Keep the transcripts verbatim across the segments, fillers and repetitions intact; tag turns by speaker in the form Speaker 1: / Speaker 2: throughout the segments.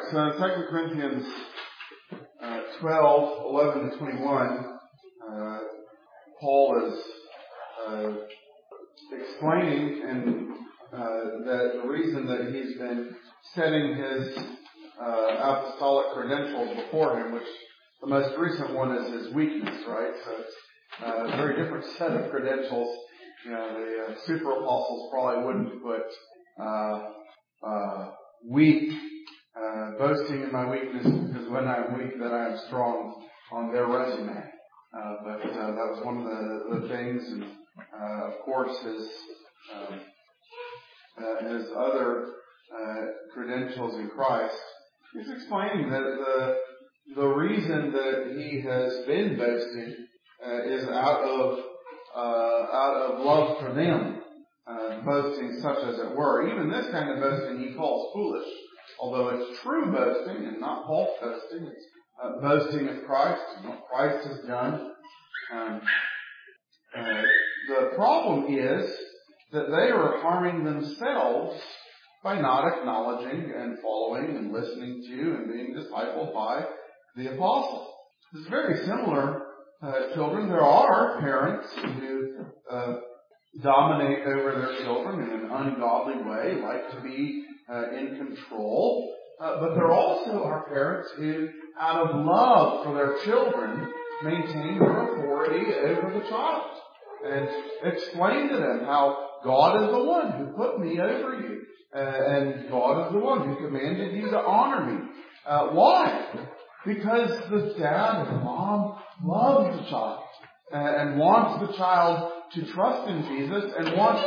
Speaker 1: so in Second Corinthians uh, twelve, eleven to twenty-one, uh, Paul is uh, explaining and uh, that the reason that he's been setting his uh, apostolic credentials before him, which the most recent one is his weakness, right? So it's uh, a very different set of credentials. You know, the uh, super apostles probably wouldn't put uh, uh, weak, uh, boasting in my weakness, because when I'm weak, that I am strong on their resume. Uh, but uh, that was one of the, the things, and uh, of course his um, uh, his other uh, credentials in Christ. He's explaining that the the reason that he has been boasting uh, is out of uh, out of love for them, uh, boasting such as it were. Even this kind of boasting he calls foolish, although it's true boasting and not false boasting. It's uh, boasting of Christ and what Christ has done. Um, uh, the problem is that they are harming themselves by not acknowledging and following and listening to and being discipled by the apostle. It's very similar, uh, children. There are parents who uh, dominate over their children in an ungodly way, like to be uh, in control. Uh, but there also are parents who, out of love for their children, maintain their authority over the child and explain to them how God is the one who put me over you. Uh, and God is the one who commanded you to honor me. Uh, why? Because the dad and the mom loves the child uh, and wants the child to trust in Jesus and wants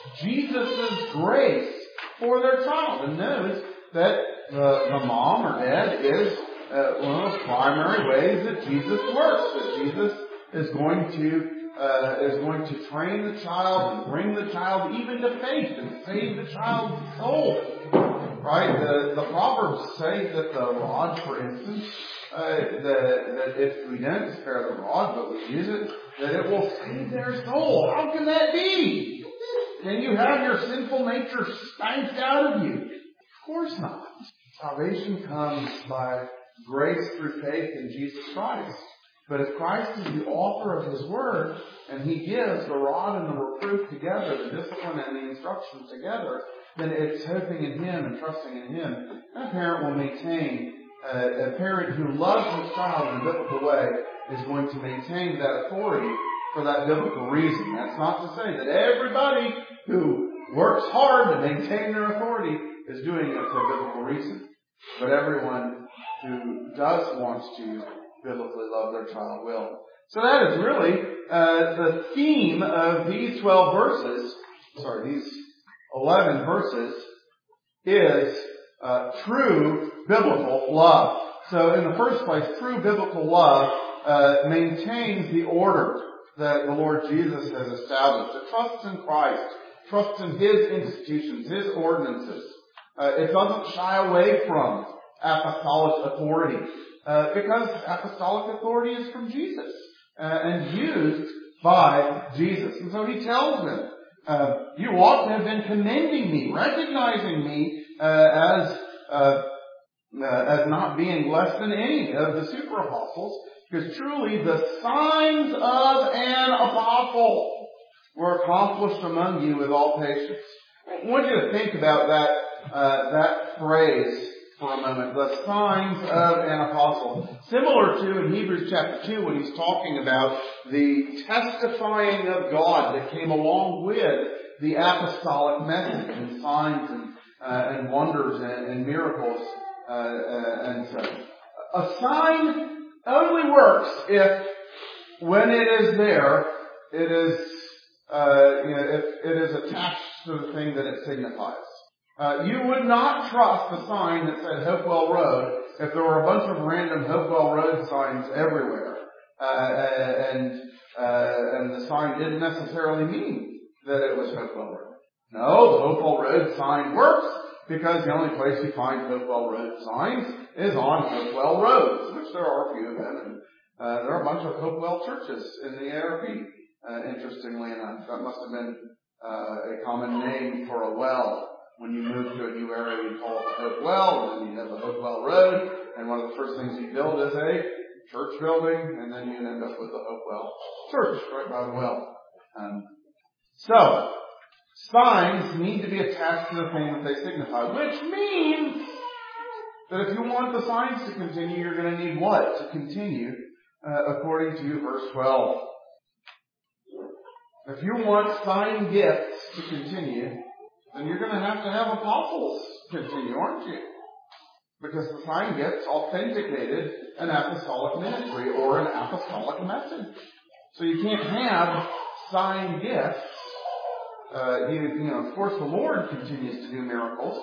Speaker 1: Jesus' grace for their child, and knows that the, the mom or dad is uh, one of the primary ways that Jesus works, that Jesus is going to Uh, is going to train the child and bring the child even to faith and save the child's soul. Right? The, the Proverbs say that the rod, for instance, uh, that, that if we don't spare the rod, but we use it, that it will save their soul. How can that be? Can you have your sinful nature spanked out of you? Of course not. Salvation comes by grace through faith in Jesus Christ. But if Christ is the author of His Word, and He gives the rod and the reproof together, the discipline and the instruction together, then it's hoping in Him and trusting in Him. And a parent will maintain, uh, a parent who loves his child in a biblical way is going to maintain that authority for that biblical reason. That's not to say that everybody who works hard to maintain their authority is doing it for a biblical reason. But everyone who does want to biblically love their child will. So that is really uh, the theme of these twelve verses, sorry, these eleven verses, is uh, true biblical love. So in the first place, true biblical love uh, maintains the order that the Lord Jesus has established. It trusts in Christ, trusts in His institutions, His ordinances. Uh, it doesn't shy away from apostolic authority. Uh, because apostolic authority is from Jesus uh, and used by Jesus. And so He tells them, uh, you ought to have been commending me, recognizing me uh, as uh, uh, as not being less than any of the super apostles, because truly the signs of an apostle were accomplished among you with all patience. I want you to think about that uh, that phrase for a moment, the signs of an apostle. Similar to in Hebrews chapter two when he's talking about the testifying of God that came along with the apostolic message and signs and, uh, and wonders and, and miracles uh, uh, and such. A sign only works if when it is there, it is, uh, you know, if it is attached to the thing that it signifies. Uh, you would not trust the sign that said Hopewell Road if there were a bunch of random Hopewell Road signs everywhere. Uh, and, uh, and the sign didn't necessarily mean that it was Hopewell Road. No, the Hopewell Road sign works because the only place you find Hopewell Road signs is on Hopewell Roads, which there are a few of them. And, uh, there are a bunch of Hopewell churches in the A R P, uh, interestingly enough. That must have been, uh, a common name for a well. When you move to a new area, you call it the Hopewell, and then you have the Hopewell Road. of the first things you build is a church building, and then you end up with the Hopewell Church right by the well. Um, so, signs need to be attached to the thing that they signify, which means that if you want the signs to continue, you're going to need what to continue, uh, according to verse twelve. If you want sign gifts to continue, then you're going to have to have apostles continue, aren't you? Because the sign gifts authenticated an apostolic ministry or an apostolic message. So you can't have sign gifts. Uh, you, you know, of course, the Lord continues to do miracles,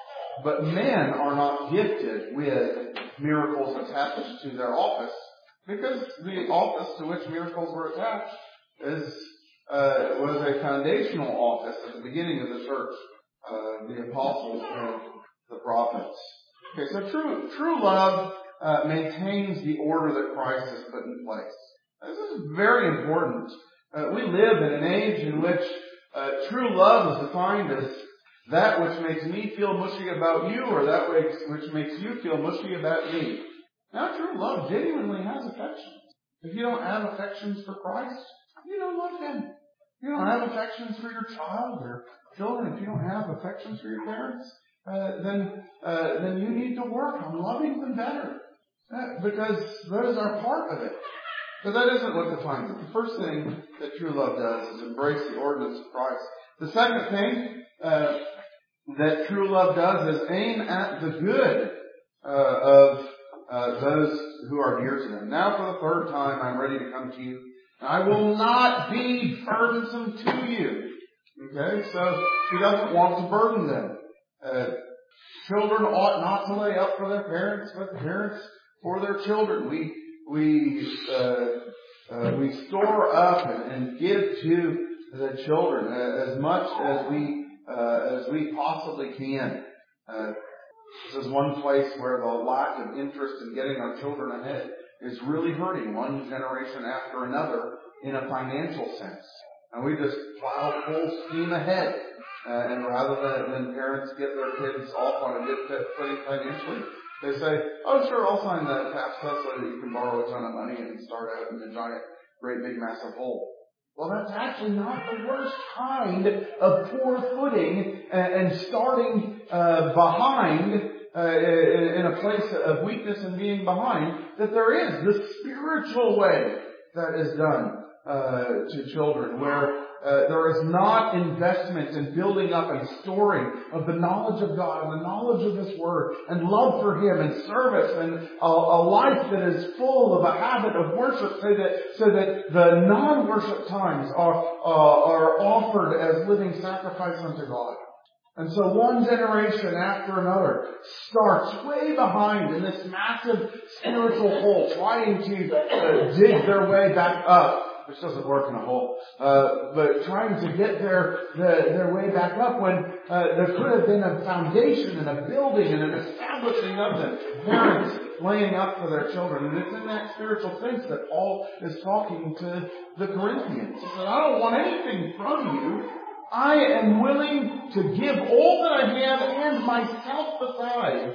Speaker 1: but men are not gifted with miracles attached to their office, because the office to which miracles were attached is uh, was a foundational office at the beginning of the church, uh, the apostles and the prophets. Okay, so true true love uh, maintains the order that Christ has put in place. This is very important. Uh, we live in an age in which uh, true love is defined as that which makes me feel mushy about you, or that which, which makes you feel mushy about me. Now, true love genuinely has affections. If you don't have affections for Christ, you don't love Him. If you don't have affections for your child or children, if you don't have affections for your parents, uh, then uh, then you need to work on loving them better, uh, because those are part of it. But that isn't what defines it. The first thing that true love does is embrace the ordinance of Christ. The second thing uh, that true love does is aim at the good uh, of uh, those who are dear to them. Now for the third time I'm ready to come to you. I will not be burdensome to you. Okay, so she doesn't want to burden them. Uh, children ought not to lay up for their parents, but parents for their children. We we uh, uh, we store up and, and give to the children as much as we uh, as we possibly can. Uh, this is one place where the lack of interest in getting our children ahead is really hurting one generation after another in a financial sense. And we just plow full steam ahead. Uh, and rather than, than parents get their kids off on a good footing financially, they say, oh sure, I'll sign that FAFSA so that you can borrow a ton of money and start out in a giant, great big massive hole. Well, that's actually not the worst kind of poor footing and, and starting uh, behind uh, in, in a place of weakness and being behind that there is. The spiritual way that is done uh, to children, where uh, there is not investment in building up and storing of the knowledge of God and the knowledge of His Word and love for Him and service and a, a life that is full of a habit of worship, so that so that the non-worship times are uh, are offered as living sacrifice unto God. And so one generation after another starts way behind in this massive spiritual hole, trying to uh, dig their way back up. Which doesn't work in a hole, uh, but trying to get their the, their way back up when uh, there could have been a foundation and a building and an establishing of them. Parents laying up for their children. And it's in that spiritual sense that Paul is talking to the Corinthians. He said, I don't want anything from you. I am willing to give all that I have and myself besides,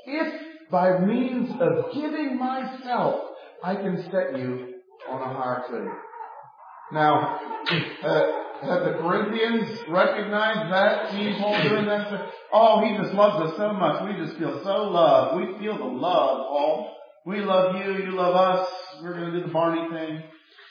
Speaker 1: if by means of giving myself I can set you on a higher footing. Now, uh, have the Corinthians recognized that? See Paul doing that? Oh, he just loves us so much. We just feel so loved. We feel the love, Paul. We love you. You love us. We're going to do the Barney thing.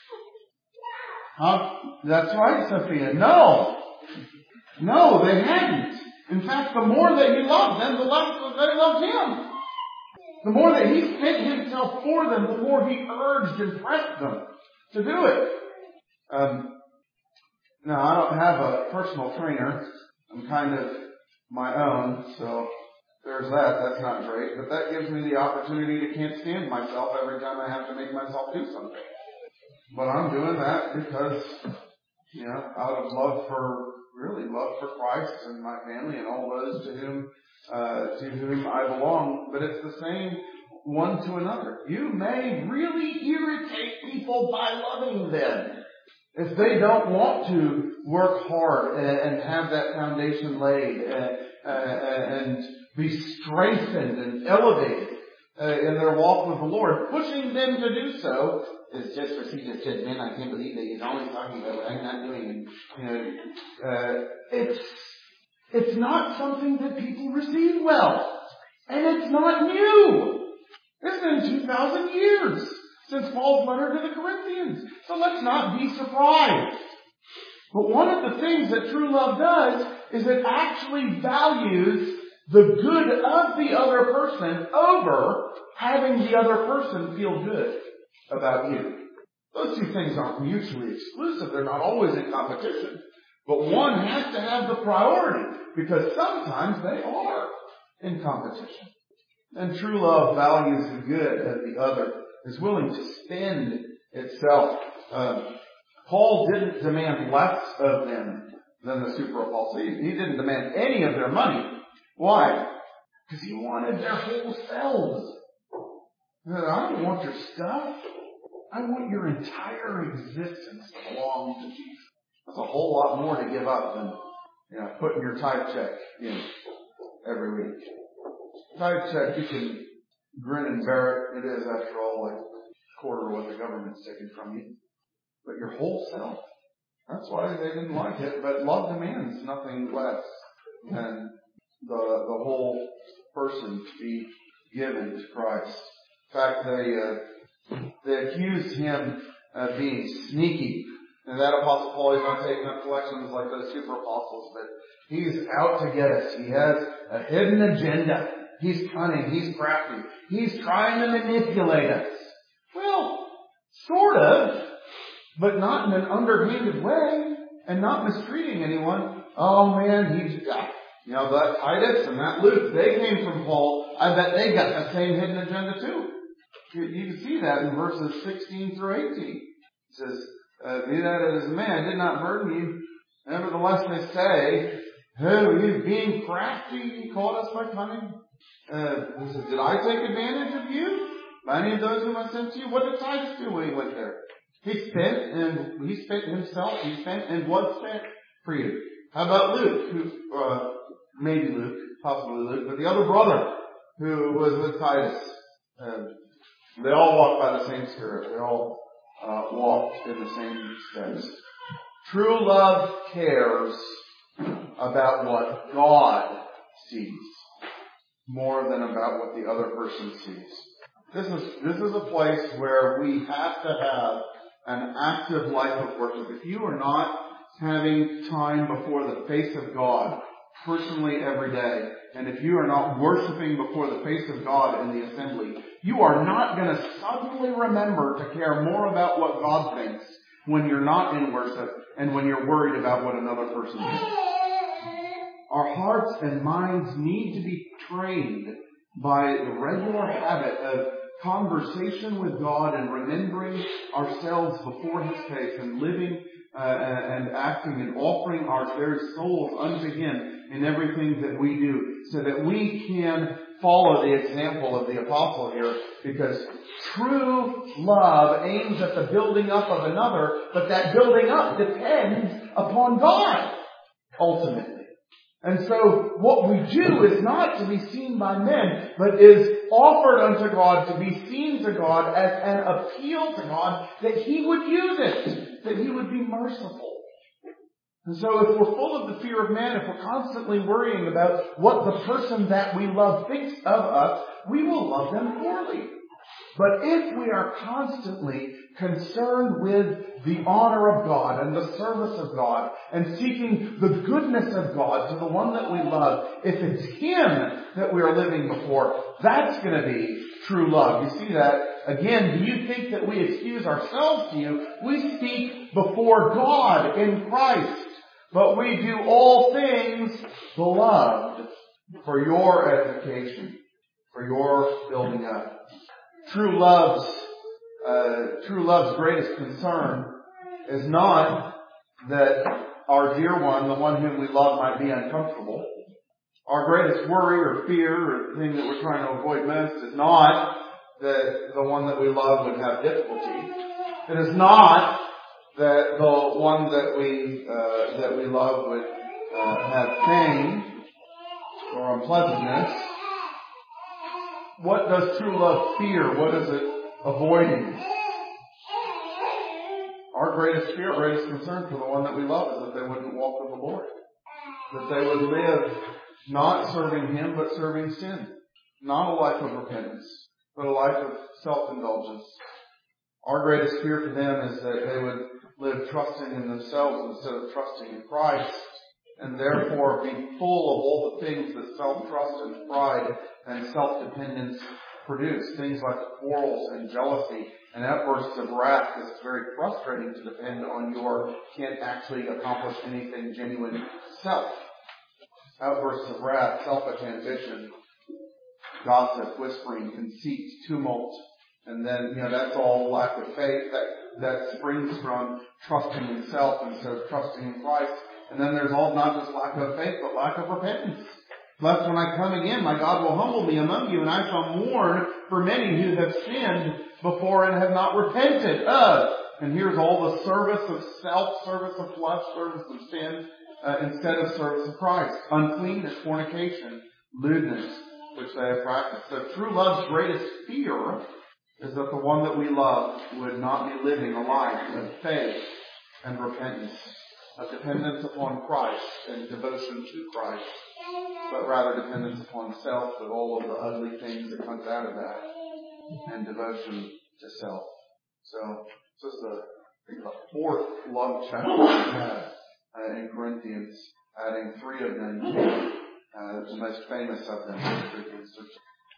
Speaker 1: Huh? That's right, Sophia. No. No, they hadn't. In fact, the more that he loved them, the less that they loved him. The more that he spent himself for them, the more he urged and pressed them to do it. Um, now, I don't have a personal trainer. I'm kind of my own, so there's that. That's not great. But that gives me the opportunity to can't stand myself every time I have to make myself do something. But I'm doing that because, you know, out of love for, really love for Christ and my family and all those to whom, uh, to whom I belong. But it's the same one to another. You may really irritate people by loving them. If they don't want to work hard and, and have that foundation laid and, uh, and be strengthened and elevated uh, in their walk with the Lord, pushing them to do so.
Speaker 2: It's just for Caesar said, man, I can't believe that he's always talking about what I'm not doing.
Speaker 1: You know, uh, it's it's not something that people receive well, and it's not new. It's been two thousand years since Paul's letter to the Corinthians, so let's not be surprised. But one of the things that true love does is it actually values the good of the other person over having the other person feel good about you. Those two things aren't mutually exclusive. They're not always in competition. But one has to have the priority because sometimes they are in competition. And true love values the good of the other, is willing to spend itself. Uh, Paul didn't demand less of them than the super apostles. He, he didn't demand any of their money. Why? Because he wanted their whole selves. I don't want your stuff. I want your entire existence to belong to Jesus. That's a whole lot more to give up than, you know, putting your tithe check in every week. Tithe check, you can grin and bear it. It is, after all, like a quarter of what the government's taking from you. But your whole self. That's why they didn't like it. But love demands nothing less than the the whole person to be given to Christ. In fact, they uh, they accused him of being sneaky. And that Apostle Paul, he's not taking up collections like those super apostles, but he's out to get us. He has a hidden agenda. He's cunning. He's crafty. He's trying to manipulate us. Well, sort of. But not in an underhanded way, and not mistreating anyone. Oh man, he's got, you know, that Titus and that Luke, they came from Paul. I bet they got the same hidden agenda too. You, you can see that in verses sixteen through eighteen. It says, uh, be that as a man did not burden you. Nevertheless they say, oh, he's being crafty, he caught us by cunning. Uh, he says, did I take advantage of you? By any of those whom I sent to you? What did Titus do when he went there? He spent, and he spent himself, he spent and was spent for you. How about Luke, who, uh, maybe Luke, possibly Luke, but the other brother who was with Titus? Uh, they all walked by the same Spirit. They all uh, walked in the same steps. True love cares about what God sees more than about what the other person sees. This is, this is a place where we have to have an active life of worship. If you are not having time before the face of God personally every day, and if you are not worshiping before the face of God in the assembly, you are not going to suddenly remember to care more about what God thinks when you're not in worship and when you're worried about what another person thinks. Our hearts and minds need to be trained by the regular habit of conversation with God and remembering ourselves before His face and living uh, and acting and offering our very souls unto Him in everything that we do, so that we can follow the example of the apostle here, because true love aims at the building up of another, but that building up depends upon God ultimately. And so what we do is not to be seen by men, but is offered unto God to be seen to God as an appeal to God that He would use it, that He would be merciful. And so if we're full of the fear of man, if we're constantly worrying about what the person that we love thinks of us, we will love them poorly. But if we are constantly concerned with the honor of God and the service of God and seeking the goodness of God to the one that we love, if it's Him that we are living before, that's going to be true love. You see that? Again, do you think that we excuse ourselves to you? We speak before God in Christ, but we do all things, beloved, for your edification, for your building up. True love's, uh, true love's greatest concern is not that our dear one, the one whom we love, might be uncomfortable. Our greatest worry or fear or thing that we're trying to avoid most is not that the one that we love would have difficulty. It is not that the one that we, uh, that we love would, uh, have pain or unpleasantness. what does true love fear? What is it avoiding? Our greatest fear, greatest concern for the one that we love is that they wouldn't walk with the Lord. That they would live not serving Him, but serving sin. Not a life of repentance, but a life of self-indulgence. Our greatest fear for them is that they would live trusting in themselves instead of trusting in Christ, and therefore be full of all the things that self-trust and pride and self-dependence produce. Things like quarrels and jealousy and outbursts of wrath, because it's very frustrating to depend on your can't actually accomplish anything genuine self. Outbursts of wrath, selfish ambition, gossip, whispering, conceit, tumult, and then, you know, that's all lack of faith that, that springs from trusting in self instead of trusting in Christ. And then there's all not just lack of faith, but lack of repentance. Lest when I come again, my God will humble me among you, and I shall mourn for many who have sinned before and have not repented. Uh, and here's all the service of self, service of flesh, service of sin, uh, instead of service of Christ. Uncleanness, fornication, lewdness, which they have practiced. So true love's greatest fear is that the one that we love would not be living a life of faith and repentance, of dependence upon Christ and devotion to Christ, but rather dependence upon self with all of the ugly things that comes out of that, and devotion to self. So this is the, the fourth love chapter we have uh, in Corinthians, adding three of them to uh, the most famous of them, Corinthians.